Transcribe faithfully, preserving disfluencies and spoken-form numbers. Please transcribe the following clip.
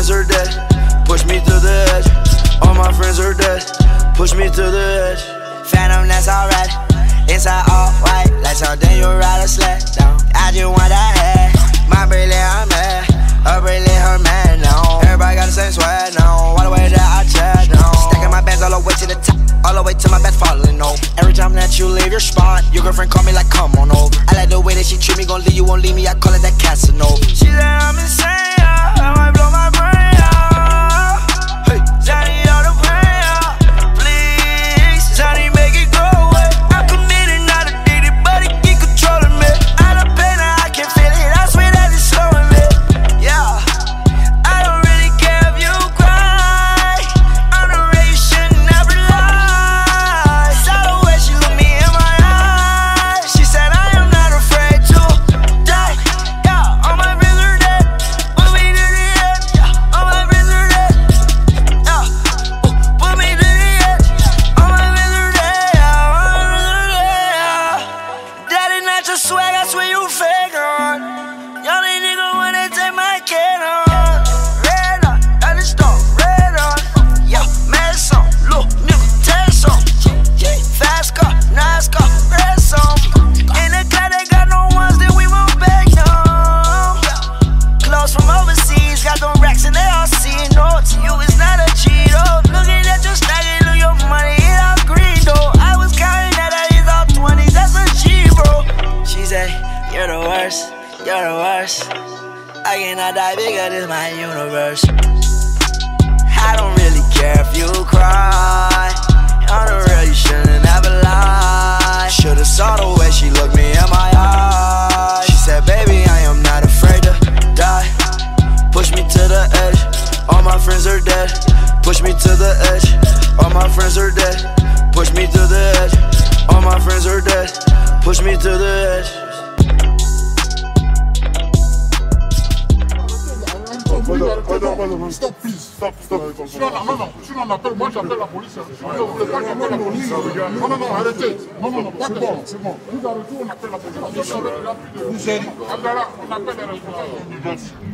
friends are dead. Push me to the edge. All my friends are dead. Push me to the edge. Phantom, that's alright. Inside all white, like something you ride a sled down. I just want that head. My brilliant, I'm mad. Her brilliant, her man, no. Everybody got the same sweat, no. All the way that I chat, no. Stacking my bands all the way to the top, all the way to my bed falling over. Every time that you leave your spot, your girlfriend call me like, come on over. I like the way that she treat me, gon' leave you, won't leave me. I call it that Casanova. She said I'm insane, yeah. I might blow my brain out. Hey, Johnny, all the pain out. Please, Johnny, make it go away. I'm committed, not addicted, but it keep controlling me. I done pain, I can feel it. I swear that it's slowing me. Yeah, I don't really care if you cry. I'm the way you should never lie. Saw the way she looked me in my eyes. She said I am not afraid to die. Yeah, all my friends are dead. Put me to the edge. Yeah, all my friends are dead. Yeah, put me to the edge. All my friends are dead. Yeah, all my friends are dead. Yeah. That is not your swag, I swear you fake on. Y'all ain't nigga wanna take my kid on. Red on, I just don't red on. Yeah, mess on, look, nigga, test on. Fast car, nice car, red song. In the car, they got no ones that we won't back on. Clothes from overseas, got them racks and they all see notes. You is not a Cheeto. Looking at your stacking, look your money, it all green though. I was counting that I is all twenties, that's a G, bro. She say, you're the worst. You're the worst. I cannot die bigger, this my universe. I don't really care if you cry. On the real, you shouldn't ever lie. Should've saw the way she looked me in my eyes. She said, baby, I am not afraid to die. Push me to the edge. All my friends are dead. Push me to the edge. All my friends are dead. Push me to the edge. All my friends are dead. Push me to the edge. Stop, please. Stop, stop. Non, non, non, tu n'en appelles, moi j'appelle la police. Non, non, j'appelle la police. Non, non, non, arrêtez. Non, non, non, pas de bon, c'est bon. Vous arrêtez, on appelle la police. Vous allez. On appelle les responsables.